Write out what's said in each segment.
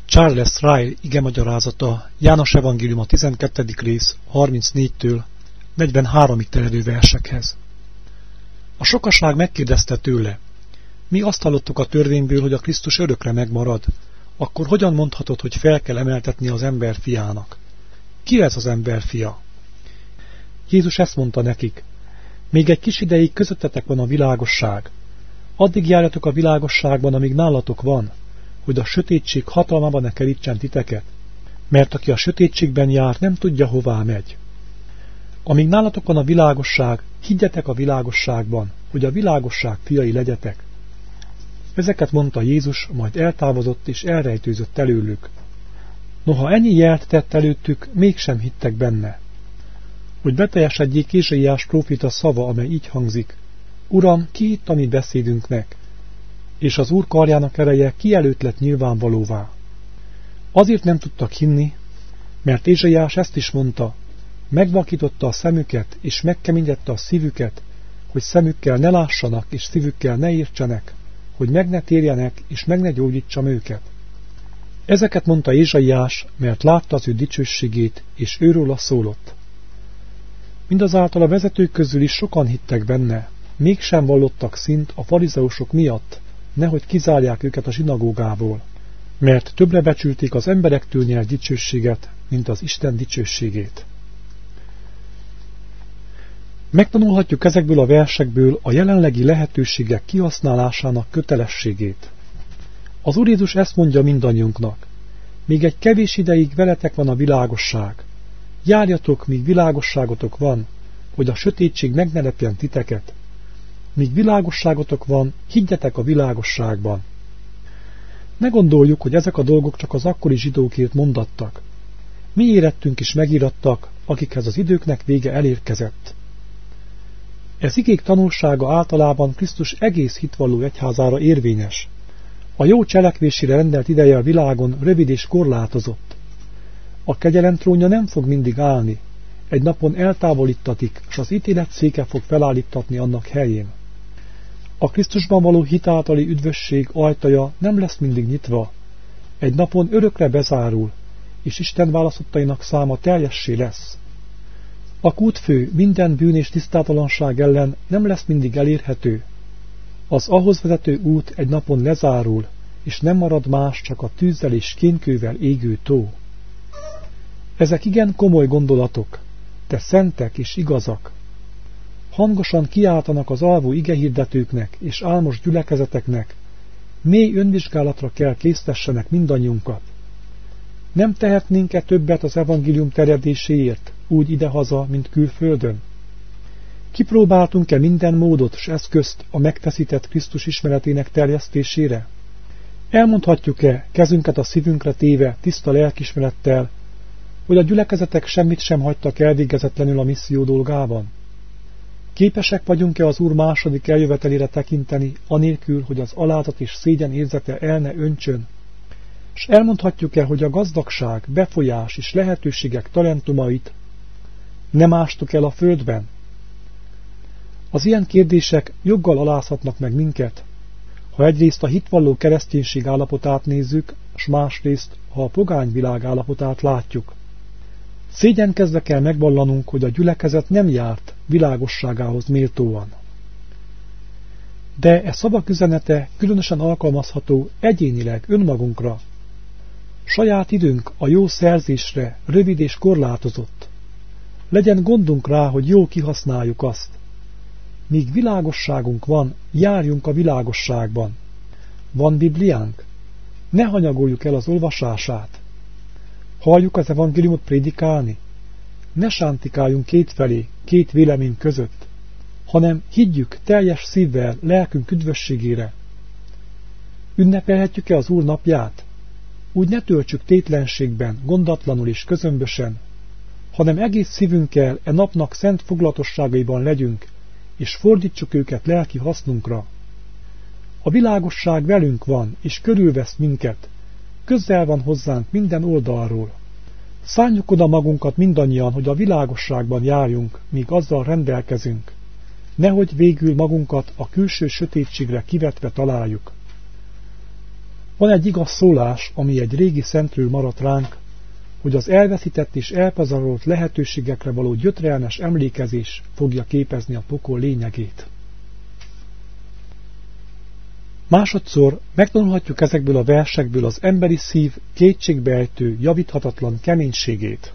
Charles Ryle igemagyarázata, János Evangélium a 12. rész 34-től 43-ig terjedő versekhez. A sokaság megkérdezte tőle: mi azt hallottuk a törvényből, hogy a Krisztus örökre megmarad, akkor hogyan mondhatod, hogy fel kell emeltetni az ember fiának? Ki ez az ember fia? Jézus ezt mondta nekik: még egy kis ideig közöttetek van a világosság. Addig járjatok a világosságban, amíg nálatok van, hogy a sötétség hatalmában ne kerítsen titeket, mert aki a sötétségben jár, nem tudja, hová megy. Amíg nálatok van a világosság, higgyetek a világosságban, hogy a világosság fiai legyetek. Ezeket mondta Jézus, majd eltávozott és elrejtőzött előlük. Noha ennyi jelt tett előttük, mégsem hittek benne. Hogy beteljesedjék Ézsaiás próféta szava, amely így hangzik: Uram, ki hitt a mi beszédünknek? És az Úr karjának ereje kielőtt lett nyilvánvalóvá. Azért nem tudtak hinni, mert Ézsaiás ezt is mondta: megvakította a szemüket, és megkeményedte a szívüket, hogy szemükkel ne lássanak, és szívükkel ne értsenek, hogy meg ne térjenek, és meg ne gyógyítsam őket. Ezeket mondta Ézsaiás, mert látta az ő dicsőségét, és őróla szólott. Mindazáltal a vezetők közül is sokan hittek benne, mégsem vallottak szint a farizeusok miatt, nehogy kizárják őket a zsinagógából, mert többre becsülték az emberektől nyert dicsőséget, mint az Isten dicsőségét. Megtanulhatjuk ezekből a versekből a jelenlegi lehetőségek kihasználásának kötelességét. Az Úr Jézus ezt mondja mindannyiunknak: még egy kevés ideig veletek van a világosság. Járjatok, míg világosságotok van, hogy a sötétség meg ne lepjen titeket. Míg világosságotok van, higgyetek a világosságban. Ne gondoljuk, hogy ezek a dolgok csak az akkori zsidókért mondattak. Mi érettünk is megírattak, akikhez az időknek vége elérkezett. Ez igék tanulsága általában Krisztus egész hitvalló egyházára érvényes. A jó cselekvésére rendelt ideje a világon rövid és korlátozott. A kegyelem trónja nem fog mindig állni, egy napon eltávolítatik, s az ítélet széke fog felállítatni annak helyén. A Krisztusban való hit általi üdvösség ajtaja nem lesz mindig nyitva, egy napon örökre bezárul, és Isten választottainak száma teljessé lesz. A kútfő minden bűn és tisztátalanság ellen nem lesz mindig elérhető. Az ahhoz vezető út egy napon lezárul, és nem marad más, csak a tűzzel és kénkővel égő tó. Ezek igen komoly gondolatok, de szentek és igazak. Hangosan kiáltanak az alvó igehirdetőknek és álmos gyülekezeteknek: mély önvizsgálatra kell késztessenek mindannyiunkat. Nem tehetnénk-e többet az evangélium terjedéséért, úgy idehaza, mint külföldön? Kipróbáltunk-e minden módot s eszközt a megfeszített Krisztus ismeretének terjesztésére? Elmondhatjuk-e, kezünket a szívünkre téve tiszta lelkiismerettel, hogy a gyülekezetek semmit sem hagytak elvégezetlenül a misszió dolgában? Képesek vagyunk-e az Úr második eljövetelére tekinteni, anélkül, hogy az alázat és szégyen érzete el ne öntsön? S elmondhatjuk-e, hogy a gazdagság, befolyás és lehetőségek talentumait nem ástuk el a földben? Az ilyen kérdések joggal alázhatnak meg minket, ha egyrészt a hitvalló kereszténység állapotát nézzük, s másrészt, ha a pogányvilág állapotát látjuk. Szégyenkezve kell megvallanunk, hogy a gyülekezet nem járt világosságához méltóan. De e szavak üzenete különösen alkalmazható egyénileg önmagunkra. Saját időnk a jó szerzésre rövid és korlátozott. Legyen gondunk rá, hogy jól kihasználjuk azt. Míg világosságunk van, járjunk a világosságban. Van Bibliánk? Ne hanyagoljuk el az olvasását. Halljuk az evangéliumot prédikálni? Ne sántikáljunk kétfelé, két vélemény között, hanem higgyük teljes szívvel lelkünk üdvösségére. Ünnepelhetjük-e az Úr napját? Úgy ne töltsük tétlenségben, gondatlanul és közömbösen, hanem egész szívünkkel e napnak szent foglalatosságaiban legyünk, és fordítsuk őket lelki hasznunkra. A világosság velünk van, és körülvesz minket, közel van hozzánk minden oldalról. Szánjuk oda magunkat mindannyian, hogy a világosságban járjunk, míg azzal rendelkezünk, nehogy végül magunkat a külső sötétségre kivetve találjuk. Van egy igaz szólás, ami egy régi szentről maradt ránk, hogy az elveszített és elpazarolt lehetőségekre való gyötrelmes emlékezés fogja képezni a pokol lényegét. Másodszor megtanulhatjuk ezekből a versekből az emberi szív kétségbeejtő, javíthatatlan keménységét.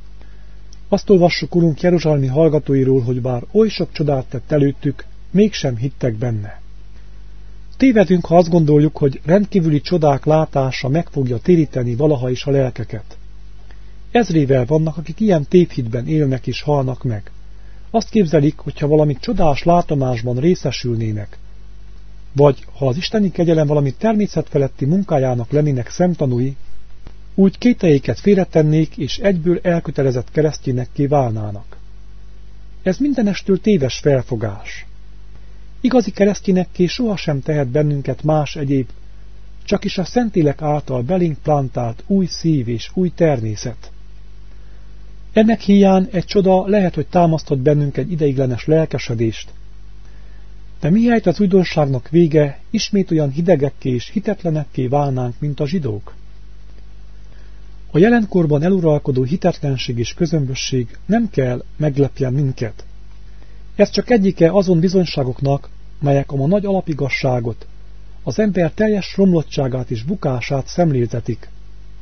Azt olvassuk Urunk jeruzsálemi hallgatóiról, hogy bár oly sok csodát tett előttük, mégsem hittek benne. Tévedünk, ha azt gondoljuk, hogy rendkívüli csodák látása meg fogja téríteni valaha is a lelkeket. Ezrével vannak, akik ilyen tévhitben élnek és halnak meg. Azt képzelik, hogyha valami csodás látomásban részesülnének, vagy ha az isteni kegyelem valami természetfeletti munkájának lennének szemtanúi, úgy kételyeiket félretennék, és egyből elkötelezett keresztényekké válnának. Ez mindenestől téves felfogás. Igazi keresztényekké sohasem tehet bennünket más egyéb, csak is a Szentlélek által belénk plantált új szív és új természet. Ennek híján egy csoda lehet, hogy támasztott bennünk egy ideiglenes lelkesedést, de mihelyt az újdonságnak vége, ismét olyan hidegekké és hitetlenekké válnánk, mint a zsidók. A jelenkorban eluralkodó hitetlenség és közömbösség nem kell meglepjen minket. Ez csak egyike azon bizonyságoknak, melyek a ma nagy alapigasságot, az ember teljes romlottságát és bukását szemléltetik.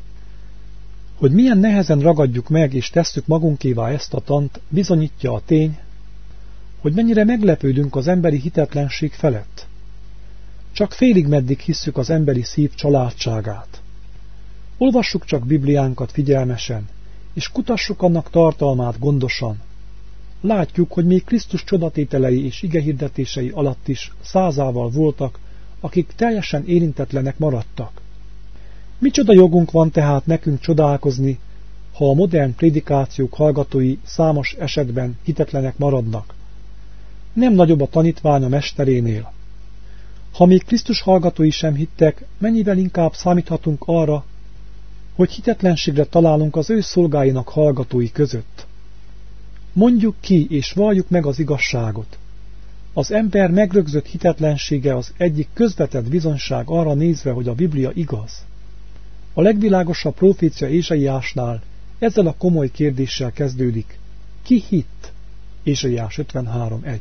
Hogy milyen nehezen ragadjuk meg és tesszük magunkévá ezt a tant, bizonyítja a tény, hogy mennyire meglepődünk az emberi hitetlenség felett. Csak félig meddig hisszük az emberi szív családságát. Olvassuk csak Bibliánkat figyelmesen, és kutassuk annak tartalmát gondosan. Látjuk, hogy még Krisztus csodatételei és igehirdetései alatt is százával voltak, akik teljesen érintetlenek maradtak. Micsoda jogunk van tehát nekünk csodálkozni, ha a modern prédikációk hallgatói számos esetben hitetlenek maradnak? Nem nagyobb a tanítvány a mesterénél. Ha még Krisztus hallgatói sem hittek, mennyivel inkább számíthatunk arra, hogy hitetlenségre találunk az ő szolgáinak hallgatói között. Mondjuk ki és valljuk meg az igazságot. Az ember megrögzött hitetlensége az egyik közvetett bizonyság arra nézve, hogy a Biblia igaz. A legvilágosabb profécia Ézsaiásnál ezzel a komoly kérdéssel kezdődik. Ki hitt? Ézsaiás 53:1.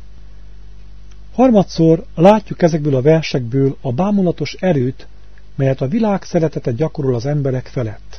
Harmadszor látjuk ezekből a versekből a bámulatos erőt, melyet a világ szeretete gyakorol az emberek felett.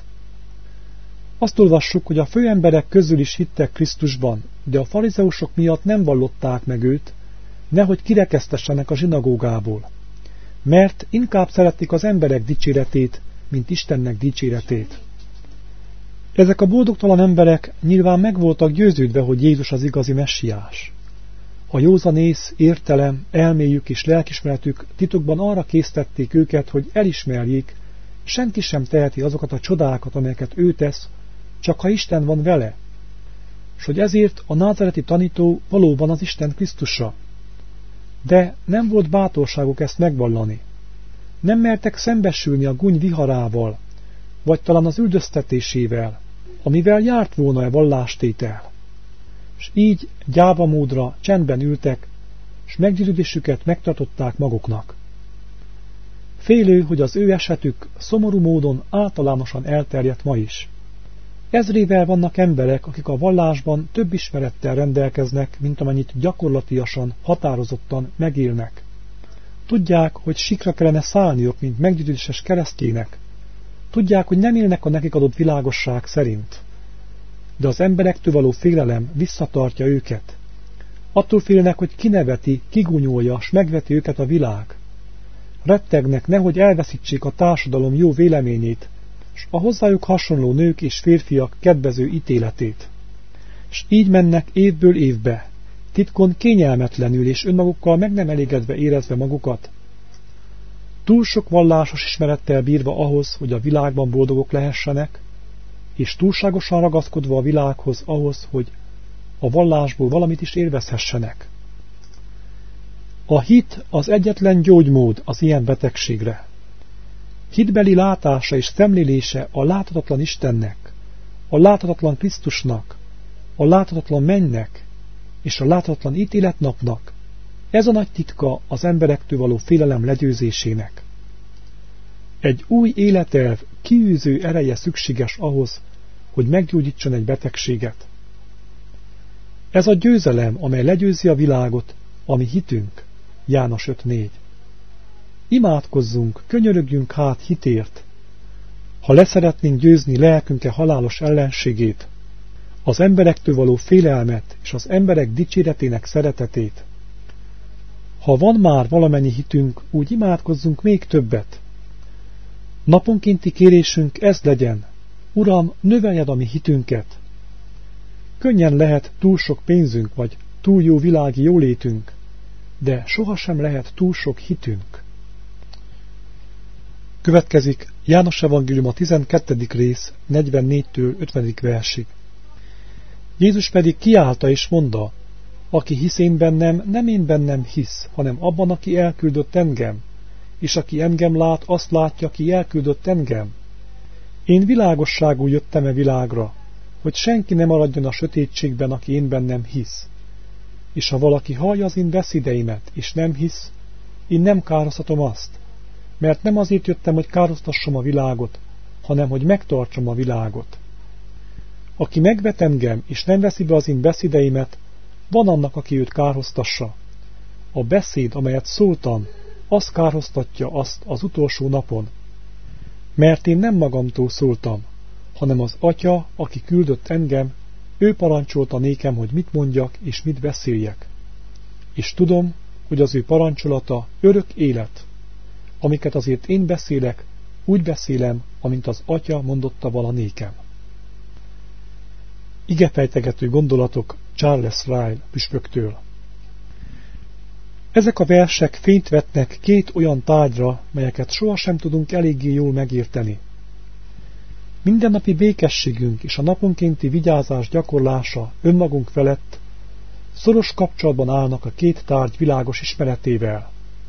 Azt olvassuk, hogy a főemberek közül is hittek Krisztusban, de a farizeusok miatt nem vallották meg őt, nehogy kirekesztessenek a zsinagógából, mert inkább szerették az emberek dicséretét, mint Istennek dicséretét. Ezek a boldogtalan emberek nyilván meg voltak győződve, hogy Jézus az igazi messiás. A józanész, értelem, elméjük és lelkismeretük titokban arra késztették őket, hogy elismerjék, senki sem teheti azokat a csodákat, amelyeket ő tesz, csak ha Isten van vele, s hogy ezért a názareti tanító valóban az Isten Krisztusa. De nem volt bátorságuk ezt megvallani. Nem mertek szembesülni a gúny viharával, vagy talán az üldöztetésével, amivel járt volna-e vallástétel. S így gyáva módra csendben ültek, s meggyőződésüket megtartották maguknak. Félő, hogy az ő esetük szomorú módon általánosan elterjedt ma is. Ezrével vannak emberek, akik a vallásban több ismerettel rendelkeznek, mint amennyit gyakorlatiasan, határozottan megélnek. Tudják, hogy sikra kellene szállniuk, mint meggyőződéses keresztjének. Tudják, hogy nem élnek a nekik adott világosság szerint. De az emberektől való félelem visszatartja őket. Attól félnek, hogy kineveti, kigúnyolja, s megveti őket a világ. Rettegnek, nehogy elveszítsék a társadalom jó véleményét, s a hozzájuk hasonló nők és férfiak kedvező ítéletét. S így mennek évből évbe, titkon kényelmetlenül és önmagukkal meg nem elégedve érezve magukat. Túl sok vallásos ismerettel bírva ahhoz, hogy a világban boldogok lehessenek, és túlságosan ragaszkodva a világhoz ahhoz, hogy a vallásból valamit is élvezhessenek. A hit az egyetlen gyógymód az ilyen betegségre. Hitbeli látása és szemlélése a láthatatlan Istennek, a láthatatlan Krisztusnak, a láthatatlan mennynek és a láthatatlan ítéletnapnak, ez a nagy titka az emberektől való félelem legyőzésének. Egy új életelv kiűző ereje szükséges ahhoz, hogy meggyógyítson egy betegséget. Ez a győzelem, amely legyőzi a világot, ami hitünk. János 5:4. Imádkozzunk, könyörögjünk hát hitért, ha leszeretnénk győzni lelkünke halálos ellenségét, az emberektől való félelmet és az emberek dicséretének szeretetét. Ha van már valamennyi hitünk, úgy imádkozzunk még többet. Naponkénti kérésünk ez legyen: Uram, növeljed a mi hitünket. Könnyen lehet túl sok pénzünk, vagy túl jó világi jólétünk, de sohasem lehet túl sok hitünk. Következik János evangélium a 12. rész, 44-től 50. versig. Jézus pedig kiállta és mondta: aki hisz én bennem, nem én bennem hisz, hanem abban, aki elküldött engem, és aki engem lát, azt látja, aki elküldött engem. Én világosságú jöttem e világra, hogy senki ne maradjon a sötétségben, aki én bennem hisz. És ha valaki hallja az én beszédeimet, és nem hisz, én nem károztatom azt, mert nem azért jöttem, hogy károztassam a világot, hanem hogy megtartsam a világot. Aki megvet engem, és nem veszi be az én beszédeimet, van annak, aki őt kárhoztassa. A beszéd, amelyet szóltam, az kárhoztatja azt az utolsó napon. Mert én nem magamtól szóltam, hanem az Atya, aki küldött engem, ő parancsolta nékem, hogy mit mondjak és mit beszéljek. És tudom, hogy az ő parancsolata örök élet. Amiket azért én beszélek, úgy beszélem, amint az Atya mondotta vala nékem. Igefejtegető gondolatok Charles Ryle püspöktől. Ezek a versek fényt vetnek két olyan tárgyra, melyeket sohasem tudunk eléggé jól megérteni. Mindennapi békességünk és a naponkénti vigyázás gyakorlása önmagunk felett szoros kapcsolatban állnak a két tárgy világos ismeretével.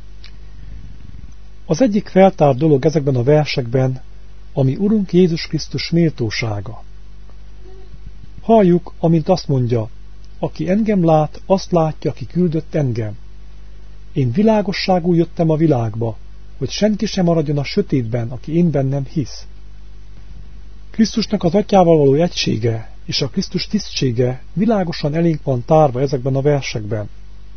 Az egyik feltárt dolog ezekben a versekben, ami Urunk Jézus Krisztus méltósága. Halljuk, amint azt mondja: aki engem lát, azt látja, aki küldött engem. Én világosságú jöttem a világba, hogy senki sem maradjon a sötétben, aki én bennem hisz. Krisztusnak az Atyával való egysége és a Krisztus tisztsége világosan elénk van tárva ezekben a versekben.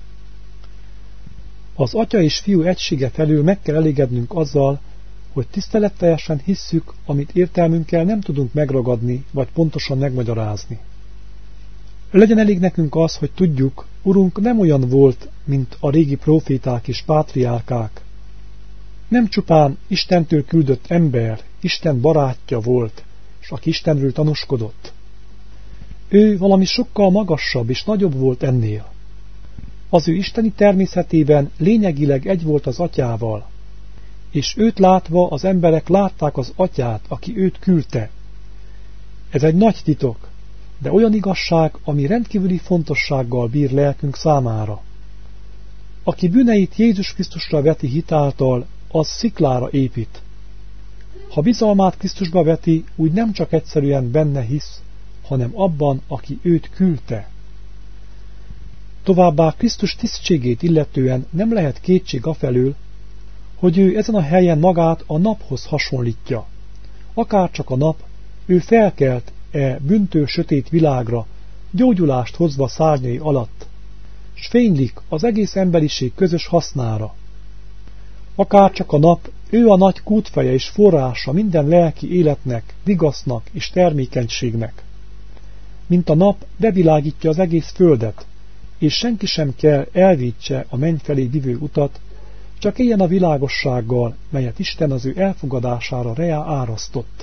Az Atya és Fiú egysége felül meg kell elégednünk azzal, hogy tiszteletteljesen hisszük, amit értelmünkkel nem tudunk megragadni, vagy pontosan megmagyarázni. Legyen elég nekünk az, hogy tudjuk, Urunk nem olyan volt, mint a régi próféták és pátriárkák. Nem csupán Istentől küldött ember, Isten barátja volt, és aki Istenről tanúskodott. Ő valami sokkal magasabb és nagyobb volt ennél. Az ő isteni természetében lényegileg egy volt az Atyával, és őt látva az emberek látták az Atyát, aki őt küldte. Ez egy nagy titok, de olyan igazság, ami rendkívüli fontossággal bír lelkünk számára. Aki bűneit Jézus Krisztusra veti hitáltal, az sziklára épít. Ha bizalmát Krisztusba veti, úgy nem csak egyszerűen benne hisz, hanem abban, aki őt küldte. Továbbá Krisztus tisztségét illetően nem lehet kétség afelől, hogy ő ezen a helyen magát a naphoz hasonlítja. Akárcsak a nap, ő felkelt bűntő sötét világra, gyógyulást hozva szárnyai alatt, s fénylik az egész emberiség közös hasznára. Akárcsak a nap, ő a nagy kútfeje és forrása minden lelki életnek, vigasznak és termékenységnek. Mint a nap, bevilágítja az egész földet, és senki sem kell elvétse a menny felé vivő utat, csak éljen a világossággal, melyet Isten az ő elfogadására reá árasztott.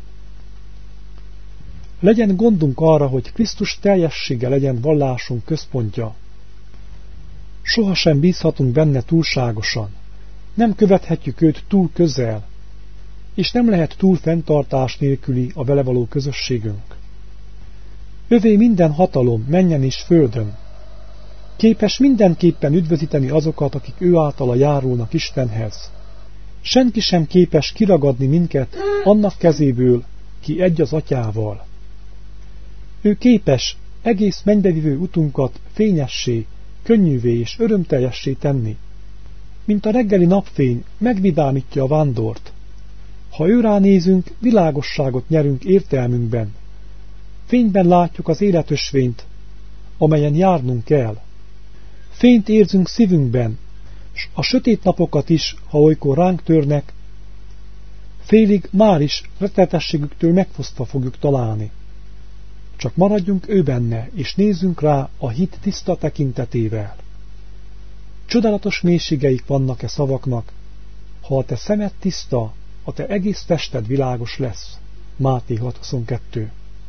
Legyen gondunk arra, hogy Krisztus teljessége legyen vallásunk központja. Sohasem bízhatunk benne túlságosan, nem követhetjük őt túl közel, és nem lehet túl fenntartás nélküli a vele való közösségünk. Övé minden hatalom, mennyen és földön. Képes mindenképpen üdvözíteni azokat, akik ő általa járulnak Istenhez. Senki sem képes kiragadni minket annak kezéből, ki egy az Atyával. Ő képes egész mennybevivő utunkat fényessé, könnyűvé és örömteljessé tenni. Mint a reggeli napfény megvidámítja a vándort, Ha ő ránézünk, világosságot nyerünk értelmünkben. Fényben látjuk az életösvényt, amelyen járnunk kell. Fényt érzünk szívünkben, s a sötét napokat is, ha olykor ránk törnek, félig már is rettenetességüktől megfosztva fogjuk találni. Csak maradjunk ő benne, és nézzünk rá a hit tiszta tekintetével. Csodálatos mélységeik vannak szavaknak, ha a te szemed tiszta, a te egész tested világos lesz. Máté 6:22.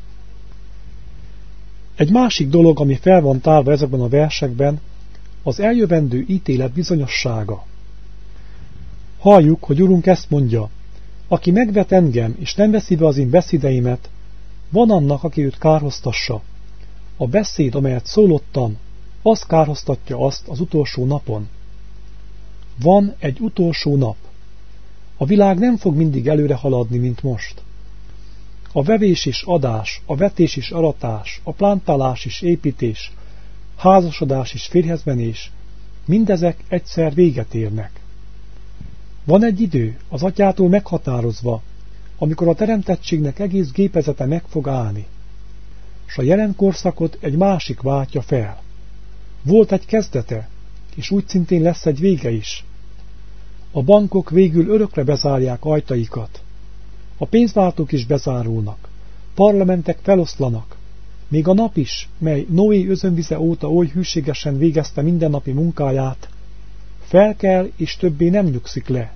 Egy másik dolog, ami fel van tárva ezekben a versekben, az eljövendő ítélet bizonyossága. Halljuk, hogy Urunk ezt mondja: aki megvet engem, és nem veszi be az én beszédeimet, van annak, aki őt kárhoztassa. A beszéd, amelyet szólottam, az kárhoztatja azt az utolsó napon. Van egy utolsó nap. A világ nem fog mindig előre haladni, mint most. A vevés és adás, a vetés és aratás, a plántálás és építés, házasodás és férjezmenés, mindezek egyszer véget érnek. Van egy idő, az Atyától meghatározva, amikor a teremtettségnek egész gépezete meg fog állni, s a jelen korszakot egy másik váltja fel. Volt egy kezdete, és úgy szintén lesz egy vége is. A bankok végül örökre bezárják ajtaikat. A pénzváltók is bezárulnak. Parlamentek feloszlanak. Még a nap is, mely Noé özönvize óta oly hűségesen végezte mindennapi munkáját, felkel és többé nem nyugszik le.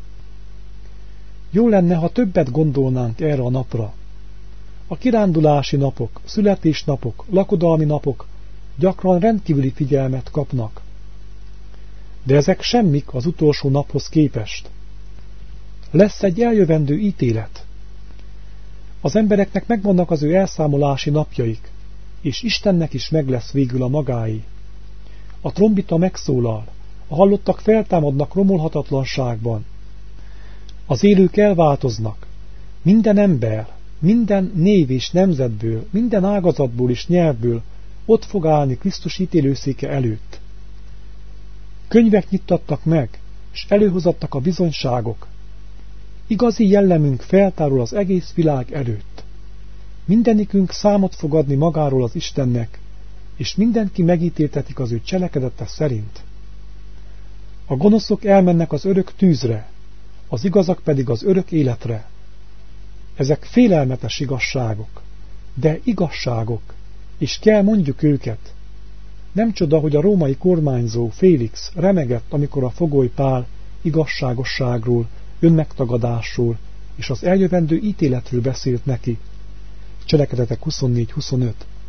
Jó lenne, ha többet gondolnánk erre a napra. A kirándulási napok, születésnapok, lakodalmi napok gyakran rendkívüli figyelmet kapnak. De ezek semmik az utolsó naphoz képest. Lesz egy eljövendő ítélet. Az embereknek megvannak az ő elszámolási napjaik, és Istennek is meg lesz végül a magáé. A trombita megszólal, a hallottak feltámadnak romolhatatlanságban. Az élők elváltoznak. Minden ember, minden név és nemzetből, minden ágazatból és nyelvből ott fog állni Krisztus ítélőszéke előtt. Könyvek nyittattak meg, és előhozattak a bizonyságok. Igazi jellemünk feltárul az egész világ előtt. Mindenikünk számot fog adni magáról az Istennek, és mindenki megítéltetik az ő cselekedete szerint. A gonoszok elmennek az örök tűzre, az igazak pedig az örök életre. Ezek félelmetes igazságok, de igazságok, és kell mondjuk őket. Nem csoda, hogy a római kormányzó Félix remegett, amikor a fogoly Pál igazságosságról, önmegtagadásról és az eljövendő ítéletről beszélt neki. Cselekedetek 24-25.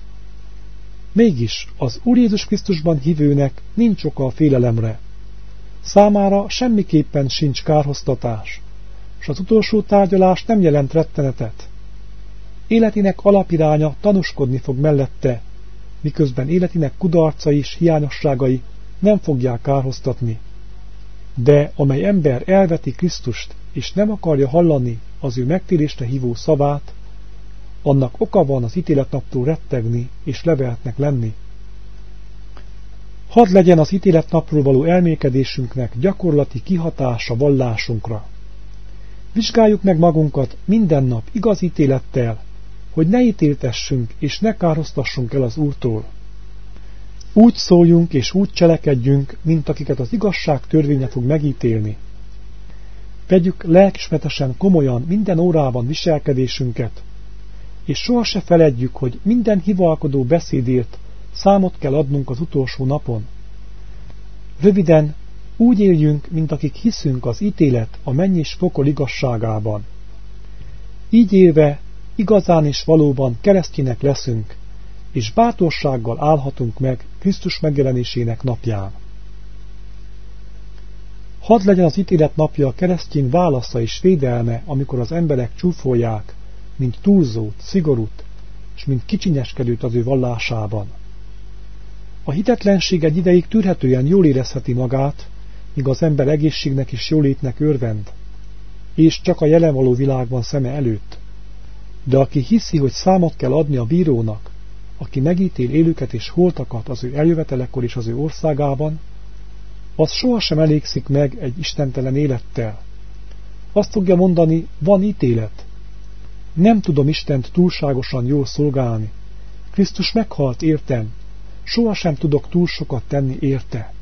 Mégis az Úr Jézus Krisztusban hívőnek nincs oka a félelemre. Számára semmiképpen sincs kárhoztatás, s az utolsó tárgyalás nem jelent rettenetet. Életének alapiránya tanúskodni fog mellette, miközben életének kudarcai és hiányosságai nem fogják kárhoztatni. De amely ember elveti Krisztust, és nem akarja hallani az ő megtérésre hívó szavát, annak oka van az ítéletnaptól rettegni és levehetnek lenni. Hadd legyen az ítéletnapról való elmélkedésünknek gyakorlati kihatása vallásunkra. Vizsgáljuk meg magunkat minden nap igaz ítélettel, hogy ne ítéltessünk és ne kárhoztassunk el az Úrtól. Úgy szóljunk és úgy cselekedjünk, mint akiket az igazság törvénye fog megítélni. Vegyük lelkismeretesen komolyan minden órában viselkedésünket, és soha se feledjük, hogy minden hivalkodó beszédért számot kell adnunk az utolsó napon. Röviden, úgy éljünk, mint akik hiszünk az ítélet a menny és pokol igazságában. Így élve igazán és valóban keresztjének leszünk, és bátorsággal állhatunk meg Krisztus megjelenésének napján. Hadd legyen az ítélet napja a keresztény válasza és védelme, amikor az emberek csúfolják, mint túlzót, szigorút, és mint kicsinyeskedőt az ő vallásában. A hitetlenség egy ideig tűrhetően jól érezheti magát, míg az ember egészségnek és jólétnek örvend, és csak a jelen való világban szeme előtt. De aki hiszi, hogy számot kell adni a bírónak, aki megítél élőket és holtakat az ő eljövetelekor és az ő országában, az sohasem elégszik meg egy istentelen élettel. Azt fogja mondani, van ítélet. Nem tudom Istent túlságosan jól szolgálni. Krisztus meghalt értem, sohasem tudok túl sokat tenni érte.